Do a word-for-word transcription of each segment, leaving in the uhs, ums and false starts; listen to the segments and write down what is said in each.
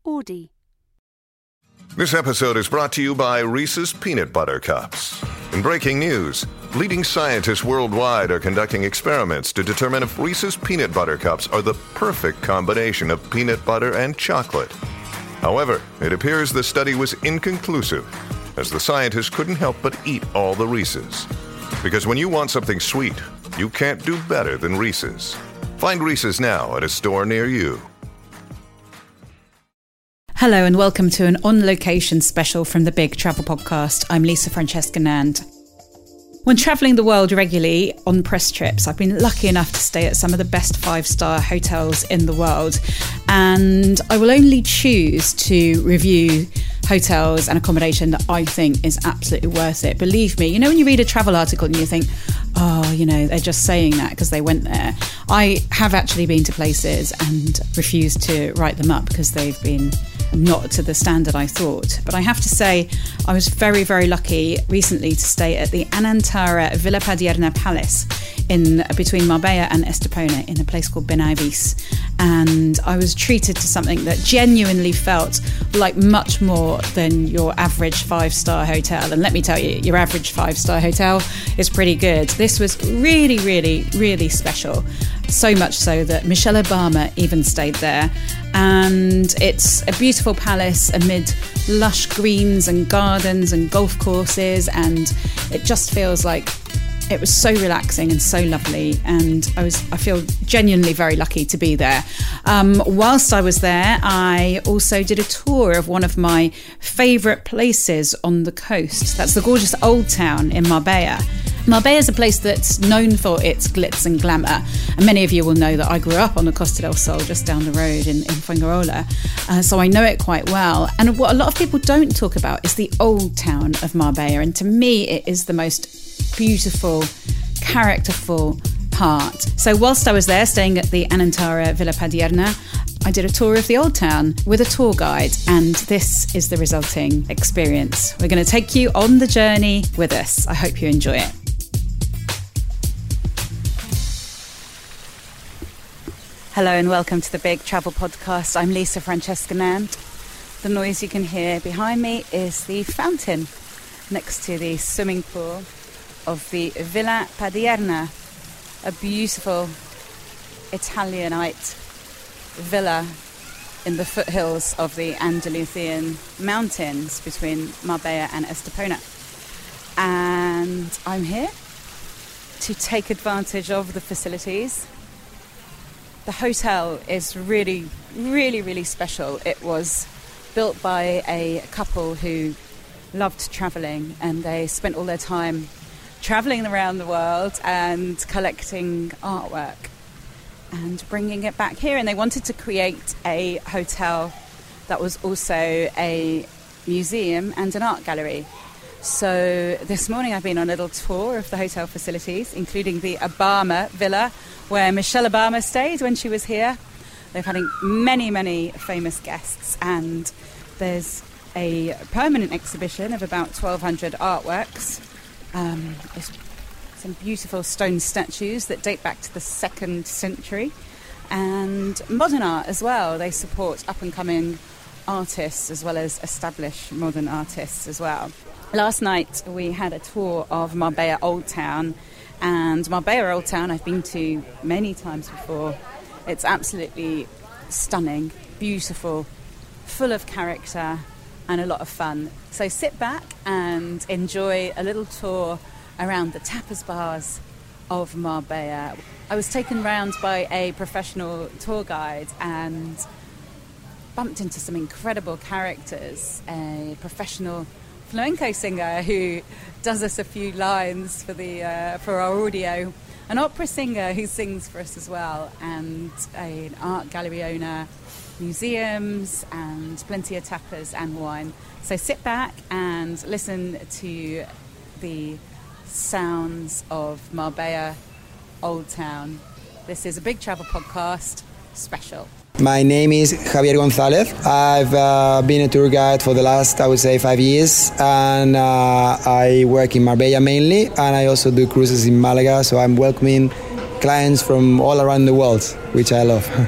Audi. This episode is brought to you by Reese's Peanut Butter Cups. In breaking news, leading scientists worldwide are conducting experiments to determine if Reese's Peanut Butter Cups are the perfect combination of peanut butter and chocolate. However, it appears the study was inconclusive, as the scientists couldn't help but eat all the Reese's. Because when you want something sweet, you can't do better than Reese's. Find Reese's now at a store near you. Hello and welcome to an on-location special from the Big Travel Podcast. I'm Lisa Francesca Nand. When travelling the world regularly on press trips, I've been lucky enough to stay at some of the best five-star hotels in the world. And I will only choose to review hotels and accommodation that I think is absolutely worth it. Believe me, you know when you read a travel article and you think, oh, you know, they're just saying that because they went there. I have actually been to places and refused to write them up because they've been not to the standard I thought. But I have to say, I was very, very lucky recently to stay at the Anantara Villa Padierna Palace in between Marbella and Estepona in a place called Benavis. And I was treated to something that genuinely felt like much more than your average five-star hotel. And let me tell you, your average five-star hotel is pretty good. This was really, really, really special. So much so that Michelle Obama even stayed there. And it's a beautiful palace amid lush greens and gardens and golf courses, and it just feels like it was so relaxing and so lovely, and I was I feel genuinely very lucky to be there. Um, whilst I was there, I also did a tour of one of my favourite places on the coast. That's the gorgeous Old Town in Marbella. Marbella is a place that's known for its glitz and glamour, and many of you will know that I grew up on the Costa del Sol just down the road in, in Fuengirola, uh, so I know it quite well. And what a lot of people don't talk about is the Old Town of Marbella, and to me it is the most beautiful, characterful part. So whilst I was there staying at the Anantara Villa Padierna, I did a tour of the Old Town with a tour guide, and this is the resulting experience. We're going to take you on the journey with us. I hope you enjoy it. Hello and welcome to the Big Travel Podcast. I'm Lisa Francesca Nand. The noise you can hear behind me is the fountain next to the swimming pool of the Villa Padierna, a beautiful Italianite villa in the foothills of the Andalusian mountains between Marbella and Estepona. And I'm here to take advantage of the facilities. The hotel is really, really, really special. It was built by a couple who loved travelling, and they spent all their time travelling around the world and collecting artwork and bringing it back here. And they wanted to create a hotel that was also a museum and an art gallery. So this morning I've been on a little tour of the hotel facilities, including the Obama Villa, where Michelle Obama stayed when she was here. They're having many, many famous guests, and there's a permanent exhibition of about twelve hundred artworks. Um, there's some beautiful stone statues that date back to the second century, and modern art as well. They support up-and-coming artists as well as established modern artists as well. Last night we had a tour of Marbella Old Town, and Marbella Old Town I've been to many times before. It's absolutely stunning, beautiful, full of character and a lot of fun. So sit back and enjoy a little tour around the tapas bars of Marbella. I was taken round by a professional tour guide and bumped into some incredible characters. A professional flamenco singer who does us a few lines for the uh, for our audio, an opera singer who sings for us as well, and an art gallery owner, museums, and plenty of tapas and wine. So sit back and listen to the sounds of Marbella Old Town. This is a Big Travel Podcast special. My name is Javier Gonzalez. I've uh, been a tour guide for the last, I would say, five years, and uh, I work in Marbella mainly, and I also do cruises in Malaga, so I'm welcoming clients from all around the world, which I love.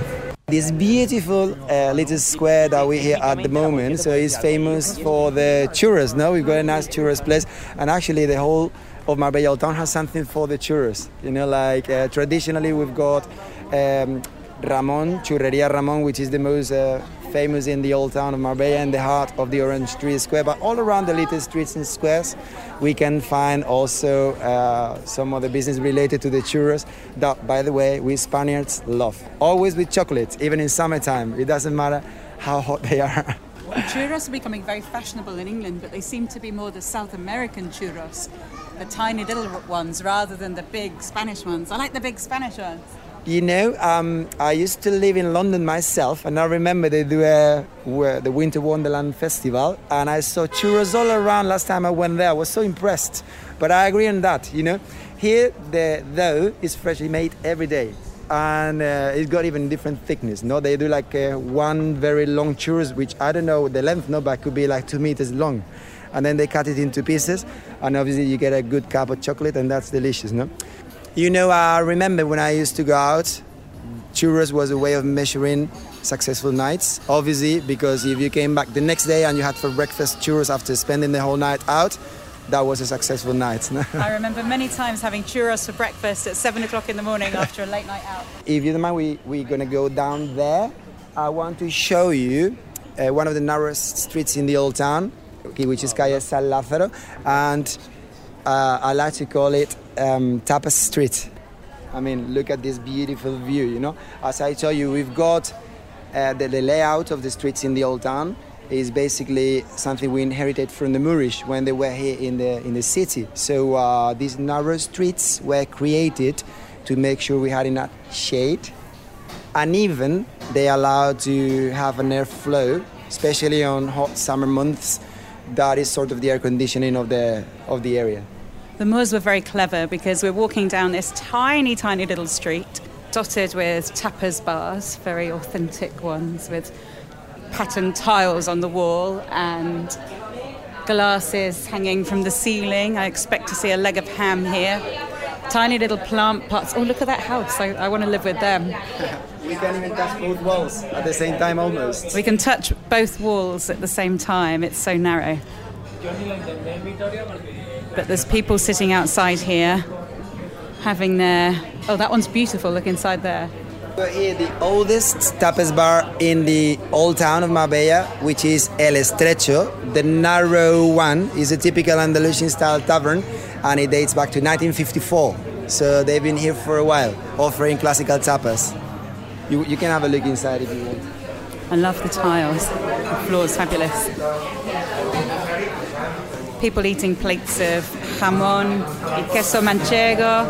This beautiful uh, little square that we here at the moment, so it's famous for the churros, no? We've got a nice churros place, and actually the whole of Marbella Old Town has something for the churros. You know, like uh, traditionally we've got um, Ramon, Churreria Ramon, which is the most uh, famous in the Old Town of Marbella, in the heart of the Orange Tree Square. But all around the little streets and squares, we can find also uh, some of the business related to the churros that, by the way, we Spaniards love. Always with chocolate, even in summertime. It doesn't matter how hot they are. Churros are becoming very fashionable in England, but they seem to be more the South American churros, the tiny little ones rather than the big Spanish ones. I like the big Spanish ones. You know, um, I used to live in London myself, and I remember they do a, the Winter Wonderland Festival, and I saw churros all around last time I went there. I was so impressed. But I agree on that, you know. Here, the dough is freshly made every day, and uh, it's got even different thickness, no? They do like uh, one very long churros, which I don't know the length, no, but could be like two meters long. And then they cut it into pieces, and obviously you get a good cup of chocolate, and that's delicious, no? You know, I remember when I used to go out, churros was a way of measuring successful nights. Obviously, because if you came back the next day and you had for breakfast churros after spending the whole night out, that was a successful night. I remember many times having churros for breakfast at seven o'clock in the morning after a late night out. If you don't mind, we, we're going to go down there. I want to show you uh, one of the narrowest streets in the Old Town, okay, which is Calle San Lázaro, and uh, I like to call it um, Tapas Street. I mean, look at this beautiful view, you know. As I told you, we've got uh, the, the layout of the streets in the Old Town is basically something we inherited from the Moorish when they were here in the in the city. So uh, these narrow streets were created to make sure we had enough shade, and even they allowed to have an airflow, especially on hot summer months. That is sort of the air conditioning of the of the area. The Moors were very clever because we're walking down this tiny, tiny little street dotted with tapas bars, very authentic ones with patterned tiles on the wall and glasses hanging from the ceiling. I expect to see a leg of ham here. Tiny little plant pots. Oh, look at that house. I, I want to live with them. We can even touch both walls at the same time almost. We can touch both walls at the same time. It's so narrow. But there's people sitting outside here having their... Oh, that one's beautiful. Look inside there. We're here, the oldest tapas bar in the Old Town of Marbella, which is El Estrecho. The narrow one is a typical Andalusian-style tavern, and it dates back to nineteen fifty-four. So they've been here for a while, offering classical tapas. You, you can have a look inside if you want. I love the tiles. The floor's fabulous. People eating plates of jamón y queso manchego.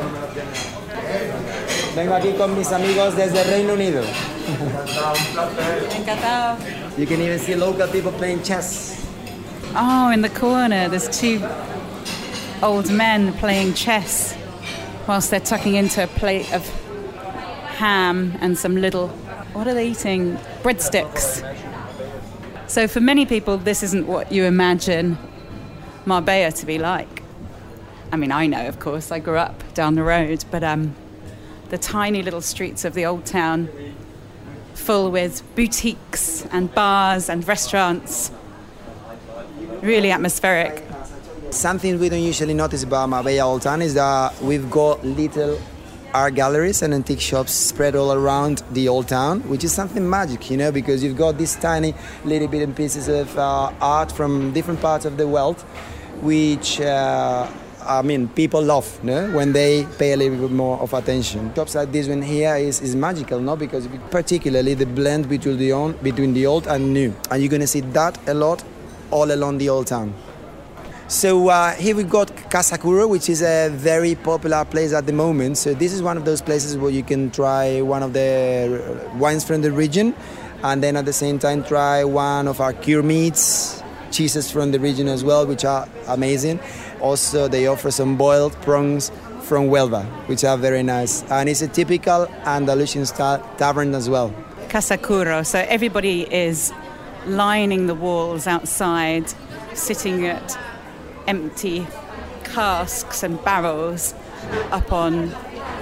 Vengo aquí con mis amigos desde Reino Unido. Encantado. You can even see local people playing chess. Oh, in the corner, there's two old men playing chess whilst they're tucking into a plate of ham and some little, what are they eating? Breadsticks. So for many people, this isn't what you imagine Marbella to be like. I mean, I know, of course, I grew up down the road, but um, the tiny little streets of the Old Town, full with boutiques and bars and restaurants, really atmospheric. Something we don't usually notice about Marbella Old Town is that we've got little art galleries and antique shops spread all around the Old Town, which is something magic, you know, because you've got these tiny little bit of pieces of uh, art from different parts of the world, which, uh, I mean, people love, no? When they pay a little bit more of attention. Shops like this one here is, is magical, no? Because particularly the blend between the, old, between the old and new. And you're going to see that a lot all along the Old Town. So uh, here we've got Casa Curro, which is a very popular place at the moment. So this is one of those places where you can try one of the wines from the region, and then at the same time try one of our cured meats, cheeses from the region as well, which are amazing. Also, they offer some boiled prawns from Huelva, which are very nice. And it's a typical Andalusian-style tavern as well. Casa Curro. So everybody is lining the walls outside, sitting at empty casks and barrels up on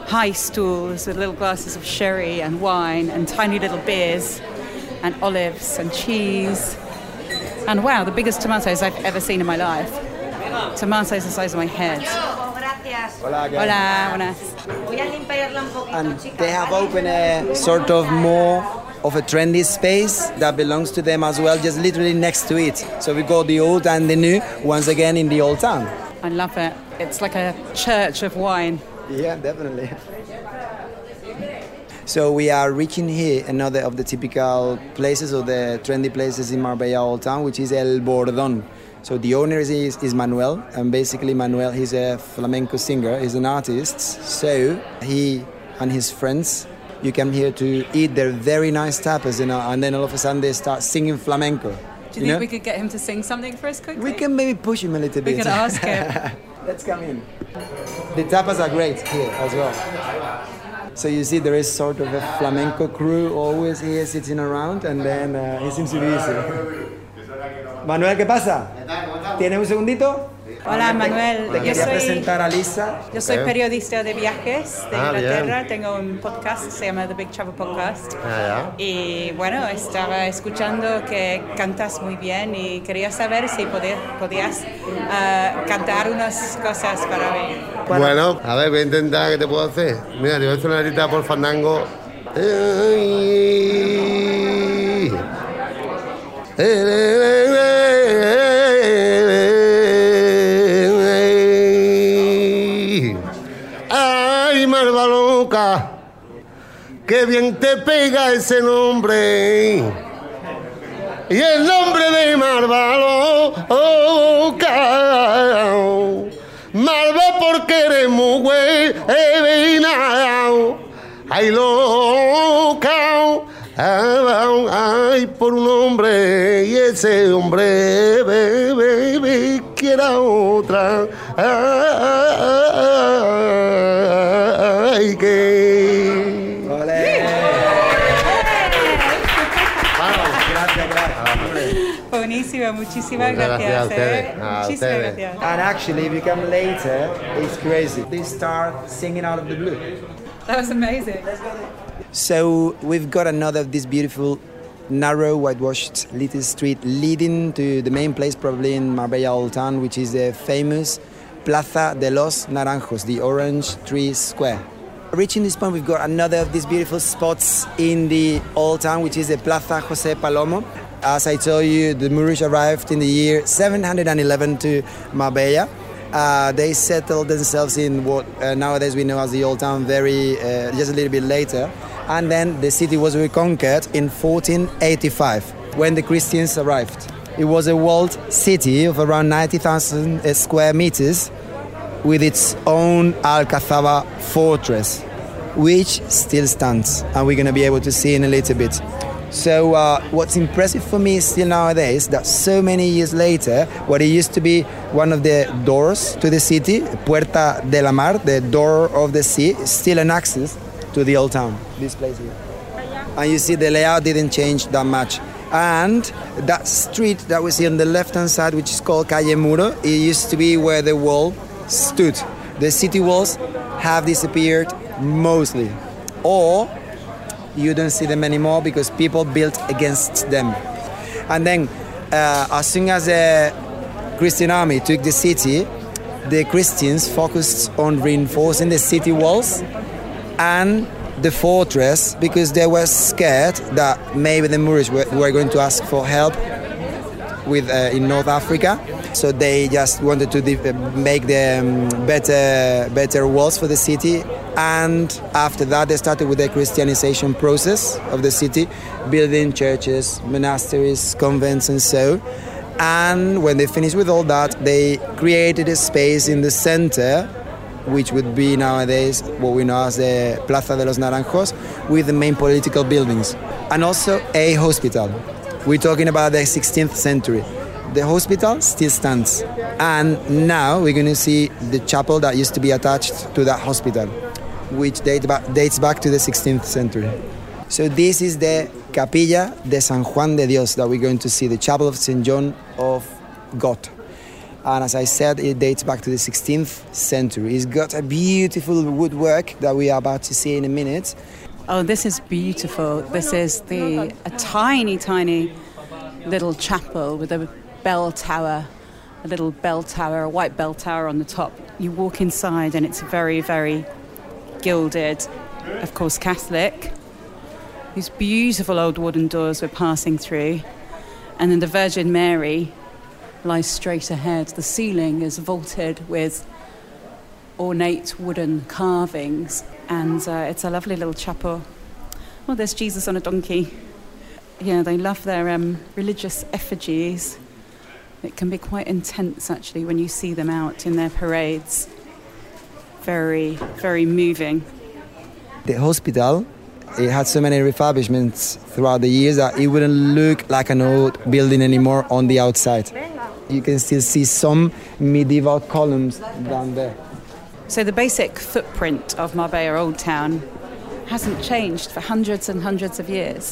high stools with little glasses of sherry and wine and tiny little beers and olives and cheese. And wow, the biggest tomatoes I've ever seen in my life. Tomatoes the size of my head. Hola, Hola, buenas. And they have opened a sort of more of a trendy space that belongs to them as well, just literally next to it. So we got the old and the new once again in the old town. I love it. It's like a church of wine. Yeah, definitely. So we are reaching here another of the typical places or the trendy places in Marbella Old Town, which is El Bordón. So the owner is, is Manuel, and basically Manuel, he's a flamenco singer, he's an artist. So he and his friends, you come here to eat their very nice tapas, you know, and then all of a sudden they start singing flamenco. Do you, you think know? we could get him to sing something for us quickly? We can maybe push him a little bit. We could ask him. Let's come in. The tapas are great here as well. So you see there is sort of a flamenco crew always here sitting around, and then uh, he seems to be easy. Manuel, ¿qué pasa? ¿Tienes un segundito? Hola Manuel, Te yo quería soy, presentar a Lisa. yo soy periodista de viajes de Ah, Inglaterra, bien. tengo un podcast, se llama The Big Travel Podcast. Ah, Y bueno, estaba escuchando que cantas muy bien y quería saber si podías, podías uh, cantar unas cosas para mí. ya. Bueno, a ver, voy a intentar, ¿qué te puedo hacer? Mira, te voy a hacer una letrita por fandango. Ay, Marva loca, qué bien te pega ese nombre. Y el nombre de Marva loca, Marva porque eres muy buena. Ay, loca, ay, por un hombre, y ese hombre, bebé, be, quiera otra. Ay, que. Ole. Gracias, gracias. Buenísimo, muchísimas Muchas gracias. gracias a ustedes, eh. a Muchísimas ustedes. gracias. And actually, if you come later, it's crazy. They start singing out of the blue. That was amazing. So we've got another of these beautiful, narrow, whitewashed little street leading to the main place, probably in Marbella Old Town, which is the famous Plaza de los Naranjos, the Orange Tree Square. Reaching this point, we've got another of these beautiful spots in the Old Town, which is the Plaza José Palomo. As I told you, the Moorish arrived in the year seven hundred eleven to Marbella. Uh, they settled themselves in what uh, nowadays we know as the Old Town very, uh, just a little bit later. And then the city was reconquered in fourteen eighty-five when the Christians arrived. It was a walled city of around ninety thousand square meters with its own Alcazaba fortress, which still stands, and we're going to be able to see in a little bit. So uh, what's impressive for me still nowadays that so many years later, what it used to be one of the doors to the city, Puerta de la Mar, the door of the sea, is still an access to the old town, this place here. And you see the layout didn't change that much. And that street that we see on the left-hand side, which is called Calle Muro, it used to be where the wall stood. The city walls have disappeared mostly. Or you don't see them anymore because people built against them. And then uh, as soon as the Christian army took the city, the Christians focused on reinforcing the city walls and the fortress because they were scared that maybe the Moorish were, were going to ask for help with uh, in North Africa. So they just wanted to de- make the um, better, better walls for the city. And after that, they started with the Christianization process of the city, building churches, monasteries, convents, and so. And when they finished with all that, they created a space in the center, which would be nowadays what we know as the Plaza de los Naranjos, with the main political buildings. And also a hospital. We're talking about the sixteenth century. The hospital still stands. And now we're going to see the chapel that used to be attached to that hospital, which date ba- dates back to the sixteenth century. So this is the Capilla de San Juan de Dios that we're going to see, the chapel of Saint John of God. And as I said, it dates back to the sixteenth century. It's got a beautiful woodwork that we are about to see in a minute. Oh, this is beautiful. This is the a tiny, tiny little chapel with a bell tower, a little bell tower, a white bell tower on the top. You walk inside and it's very, very gilded, of course Catholic. These beautiful old wooden doors we're passing through. And then the Virgin Mary lies straight ahead. The ceiling is vaulted with ornate wooden carvings, and uh, it's a lovely little chapel. Oh, there's Jesus on a donkey. Yeah, they love their um, religious effigies. It can be quite intense, actually, when you see them out in their parades. Very, very moving. The hospital, it had so many refurbishments throughout the years that it wouldn't look like an old building anymore on the outside. You can still see some medieval columns down there. So the basic footprint of Marbella Old Town hasn't changed for hundreds and hundreds of years.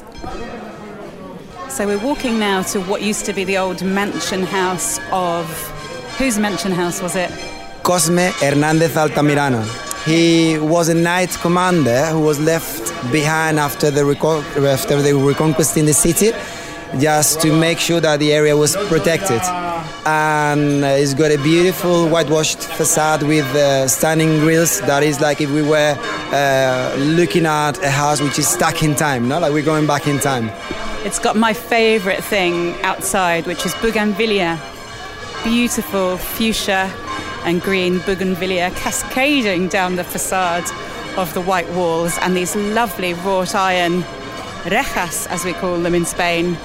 So we're walking now to what used to be the old mansion house of... Whose mansion house was it? Cosme Hernández Altamirano. He was a knight commander who was left behind after the, reco- after the reconquesting the city, just to make sure that the area was protected. And it's got a beautiful whitewashed facade with uh, stunning grills. That is like if we were uh, looking at a house which is stuck in time, no? Like we're going back in time. It's got my favourite thing outside, which is bougainvillea. Beautiful fuchsia and green bougainvillea cascading down the facade of the white walls, and these lovely wrought iron rejas, as we call them in Spain,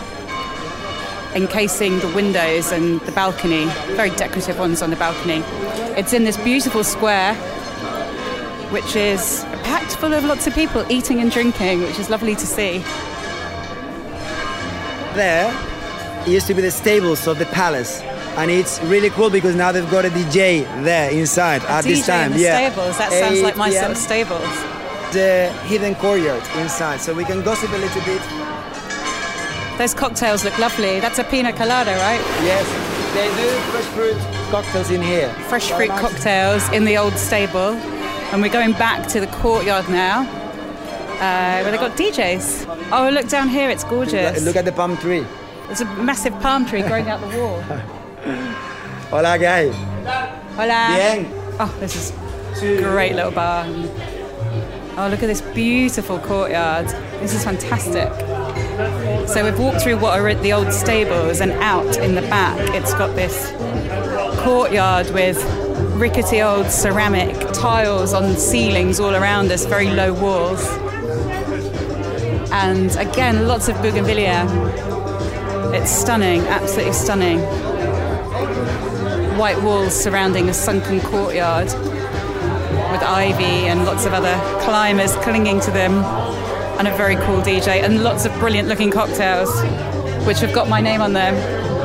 encasing the windows and the balcony, very decorative ones on the balcony. It's in this beautiful square, which is packed full of lots of people eating and drinking, which is lovely to see. There used to be the stables of the palace, and it's really cool because now they've got a D J there inside a at D J this time. In the yeah, stables. That sounds like my sort of stables. The hidden courtyard inside, so we can gossip a little bit. Those cocktails look lovely. That's a pina colada, right? Yes, they do fresh fruit cocktails in here. Fresh fruit cocktails in the old stable. And we're going back to the courtyard now, uh, where they've got D Js. Oh, look down here, it's gorgeous. Look at the palm tree. There's a massive palm tree growing out the wall. Hola, ¿qué hay? Hola. Bien. Oh, this is a great little bar. Oh, look at this beautiful courtyard. This is fantastic. So we've walked through what are the old stables, and out in the back it's got this courtyard with rickety old ceramic tiles on ceilings all around us, very low walls. And again, lots of bougainvillea. It's stunning, absolutely stunning. White walls surrounding a sunken courtyard with ivy and lots of other climbers clinging to them, and a very cool D J, and lots of brilliant looking cocktails which have got my name on them.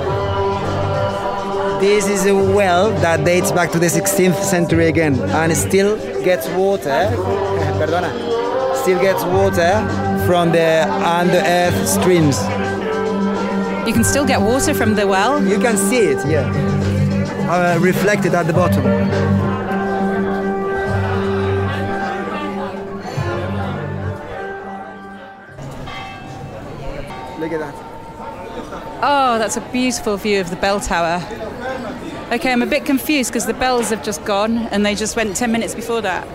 This is a well that dates back to the sixteenth century again, and still gets water perdona still gets water from the under earth streams. You can still get water from the well? You can see it, yeah, uh, reflected at the bottom. Look at that. Oh, that's a beautiful view of the bell tower. Okay, I'm a bit confused because the bells have just gone and they just went ten minutes before that.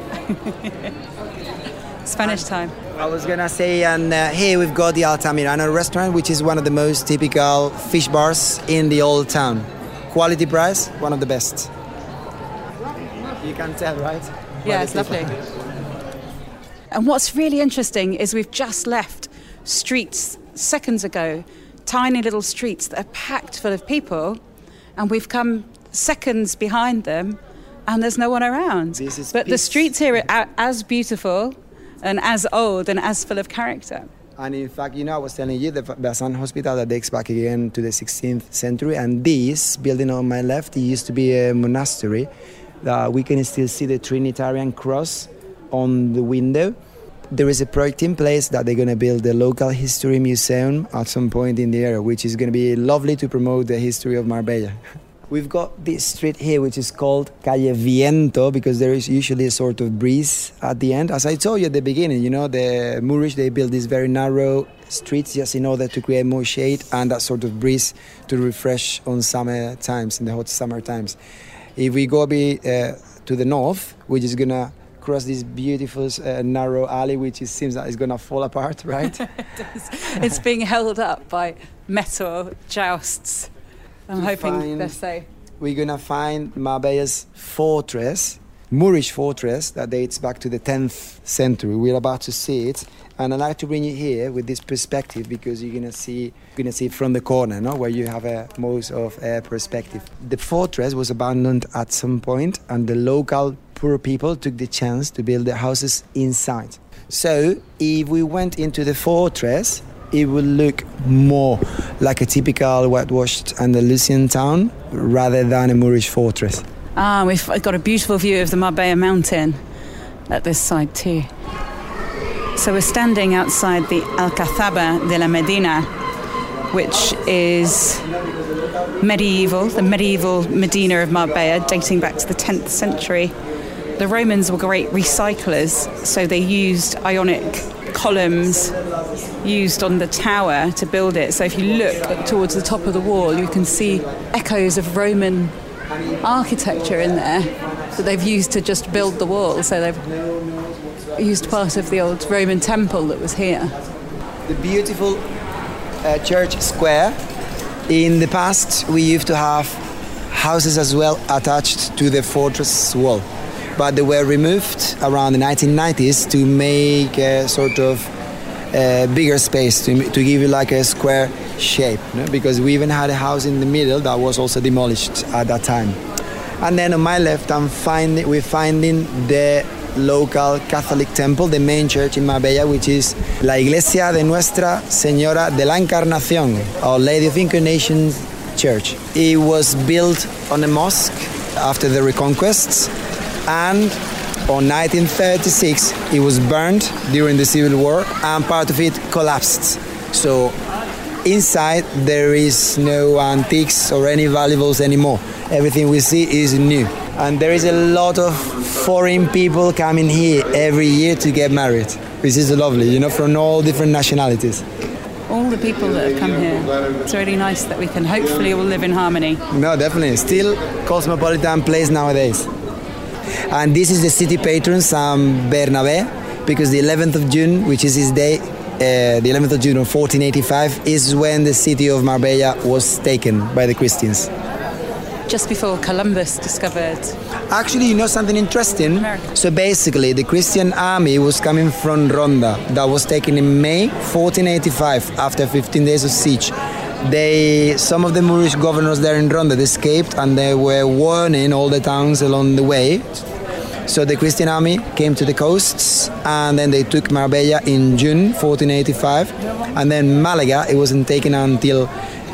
Spanish time. I was gonna say, and uh, here we've got the Altamirano restaurant, which is one of the most typical fish bars in the old town. Quality price, one of the best. You can tell, right? Yeah, it's lovely. And what's really interesting is we've just left streets seconds ago, tiny little streets that are packed full of people, and we've come seconds behind them and there's no one around. This is but peace. The streets here are as beautiful and as old and as full of character. And in fact, you know, I was telling you, the Bazan Hospital that dates back again to the sixteenth century, and this building on my left, it used to be a monastery. Uh, we can still see the Trinitarian cross on the window. There is a project in place that they're going to build a local history museum at some point in the area, which is going to be lovely to promote the history of Marbella. We've got this street here, which is called Calle Viento, because there is usually a sort of breeze at the end. As I told you at the beginning, you know, the Moorish, they built these very narrow streets just in order to create more shade and that sort of breeze to refresh on summer times, in the hot summer times. If we go a bit uh, to the north, we're just going to cross this beautiful uh, narrow alley, which it seems that it's going to fall apart, right? It does. It's being held up by metal jousts. I'm To hoping find- they're safe. We're going to find Marbella's fortress, Moorish fortress, that dates back to the tenth century. We're about to see it. And I'd like to bring you here with this perspective because you're going to see you're going to see it from the corner, no? Where you have a most of a perspective. The fortress was abandoned at some point, and the local poor people took the chance to build their houses inside. So if we went into the fortress, it would look more like a typical whitewashed Andalusian town rather than a Moorish fortress. Ah, we've got a beautiful view of the Marbella mountain at this side too. So we're standing outside the Alcazaba de la Medina, which is medieval, the medieval Medina of Marbella, dating back to the tenth century. The Romans were great recyclers, so they used Ionic columns used on the tower to build it. So if you look towards the top of the wall, you can see echoes of Roman architecture in there that they've used to just build the wall. So they've used part of the old Roman temple that was here. The beautiful uh, church square. In the past, we used to have houses as well attached to the fortress wall, but they were removed around the nineteen nineties to make a sort of uh, bigger space, to, to give you like a square shape, you know? Because we even had a house in the middle that was also demolished at that time. And then on my left, I'm finding, we're finding the local Catholic temple, the main church in Marbella, which is La Iglesia de Nuestra Señora de la Encarnación, Our Lady of Incarnation Church. It was built on a mosque after the Reconquests, and on nineteen thirty-six it was burned during the Civil War, and part of it collapsed. So inside there is no antiques or any valuables anymore. Everything we see is new. And there is a lot of foreign people coming here every year to get married, which is lovely, you know, from all different nationalities. All the people that have come here. It's really nice that we can hopefully all live in harmony. No, definitely. Still cosmopolitan place nowadays. And this is the city patron, San Bernabé, because the eleventh of June, which is his day, uh, the eleventh of June of fourteen eighty-five, is when the city of Marbella was taken by the Christians. Just before Columbus discovered. Actually, you know something interesting? America. So basically, the Christian army was coming from Ronda, that was taken in May fourteen eighty-five, after fifteen days of siege. They, some of the Moorish governors there in Ronda escaped, and they were warning all the towns along the way. So the Christian army came to the coasts, and then they took Marbella in June fourteen eighty-five, and then Malaga, it wasn't taken until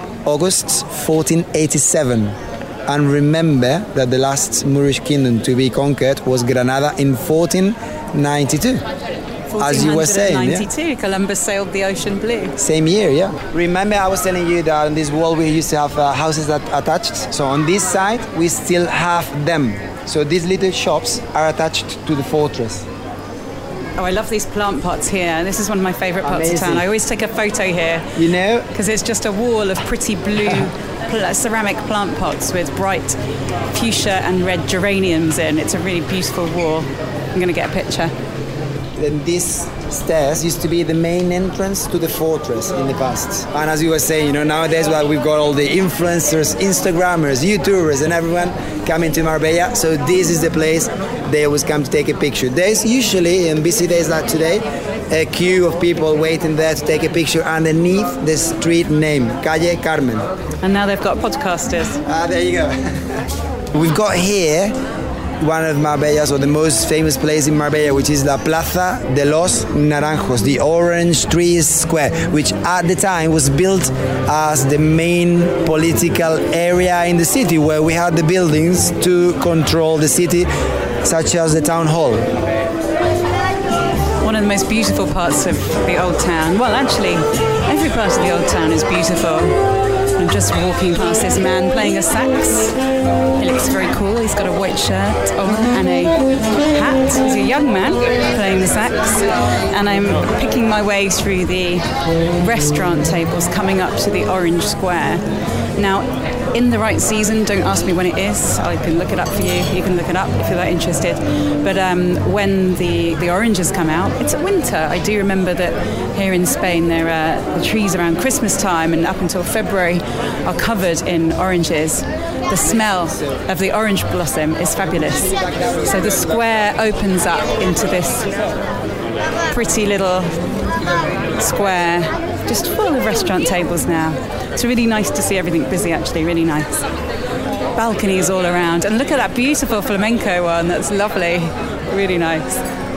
August fourteen eighty-seven. And remember that the last Moorish kingdom to be conquered was Granada in fourteen ninety-two. As you were saying, yeah? fourteen ninety-two, Columbus sailed the ocean blue. Same year, yeah. Remember I was telling you that on this wall we used to have uh, houses that attached. So on this side we still have them. So these little shops are attached to the fortress. Oh, I love these plant pots here. This is one of my favourite parts Amazing. of town. I always take a photo here You know, because it's just a wall of pretty blue pl- ceramic plant pots with bright fuchsia and red geraniums in. It's a really beautiful wall. I'm going to get a picture. and these stairs used to be the main entrance to the fortress in the past. And as you were saying, you know, nowadays well, we've got all the influencers, Instagrammers, YouTubers, and everyone coming to Marbella. So this is the place they always come to take a picture. There's usually, in busy days like today, a queue of people waiting there to take a picture underneath the street name, Calle Carmen. And now they've got podcasters. Ah, there you go. We've got here one of Marbella's, or the most famous place in Marbella, which is La Plaza de los Naranjos, the Orange Trees Square, which at the time was built as the main political area in the city, where we had the buildings to control the city, such as the town hall. One of the most beautiful parts of the old town. Well, actually, every part of the old town is beautiful. I'm just walking past this man playing a sax. He looks very cool. He's got a white shirt on and a hat. He's a young man playing the sax. And I'm picking my way through the restaurant tables coming up to the Orange Square. Now, in the right season, don't ask me when it is. I can look it up for you. You can look it up if you're that interested. But um, when the, the oranges come out, it's winter. I do remember that here in Spain, there are the trees around Christmas time and up until February are covered in oranges. The smell of the orange blossom is fabulous. So the square opens up into this pretty little square, just full of restaurant tables now. It's really nice to see everything busy, actually, really nice. Balconies all around. And look at that beautiful flamenco one. That's lovely. Really nice.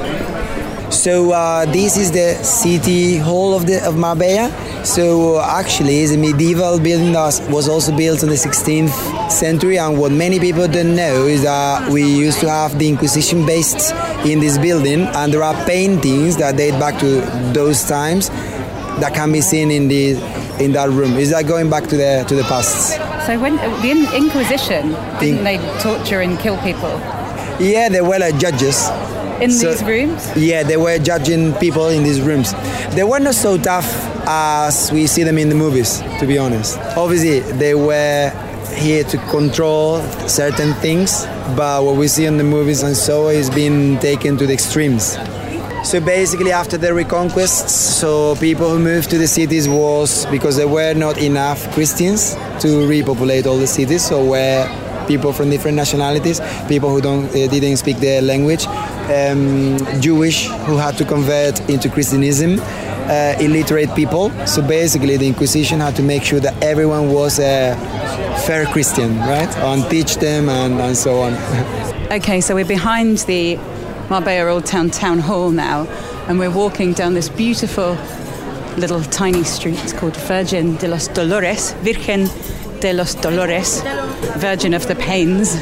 So uh, this is the city hall of, the, of Marbella. So uh, actually it's a medieval building that was also built in the sixteenth century, and what many people don't know is that we used to have the Inquisition based in this building, and there are paintings that date back to those times that can be seen in the in that room. Is that going back to the to the past? So when the Inquisition, didn't they torture and kill people? Yeah, they were like judges. In so, these rooms? Yeah, they were judging people in these rooms. They were not so tough as we see them in the movies, to be honest. Obviously, they were here to control certain things, but what we see in the movies and so is being taken to the extremes. So basically, after the reconquests, so people who moved to the cities was because there were not enough Christians to repopulate all the cities, so were people from different nationalities, people who don't uh, didn't speak their language, um, Jewish who had to convert into Christianism, uh, illiterate people. So basically, the Inquisition had to make sure that everyone was a fair Christian, right, and teach them and, and so on. Okay, so we're behind the Marbella Old Town Town Hall now, and we're walking down this beautiful little tiny street called Virgin de los Dolores, Virgen de los Dolores, Virgin of the Pains.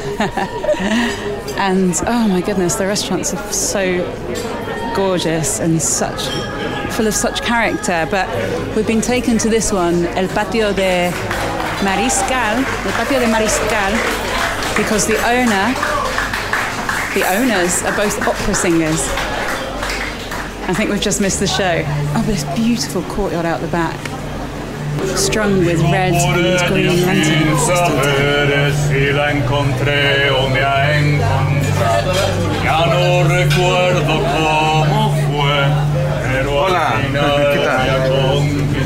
And oh my goodness, the restaurants are so gorgeous and such full of such character. But we've been taken to this one, El Patio de Mariscal, El Patio de Mariscal, because the owner, the owners are both opera singers. I think we've just missed the show. Oh, but it's beautiful courtyard out the back, strung with red and green lanterns. Hola, ¿qué tal?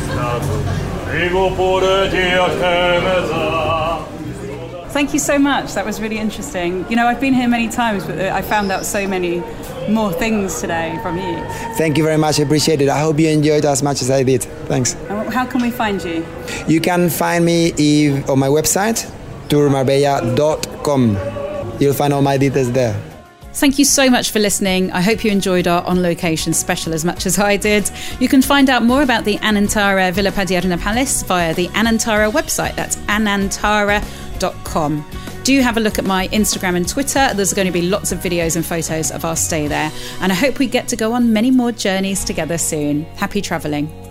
Thank you so much. That was really interesting. You know, I've been here many times, but I found out so many more things today from you. Thank you very much. I appreciate it. I hope you enjoyed as much as I did. Thanks. And how can we find you? You can find me if, on my website, tour marbella dot com. You'll find all my details there. Thank you so much for listening. I hope you enjoyed our on-location special as much as I did. You can find out more about the Anantara Villa Padierna Palace via the Anantara website. That's anantara dot com. Do have a look at my Instagram and Twitter. There's going to be lots of videos and photos of our stay there. And I hope we get to go on many more journeys together soon. Happy travelling.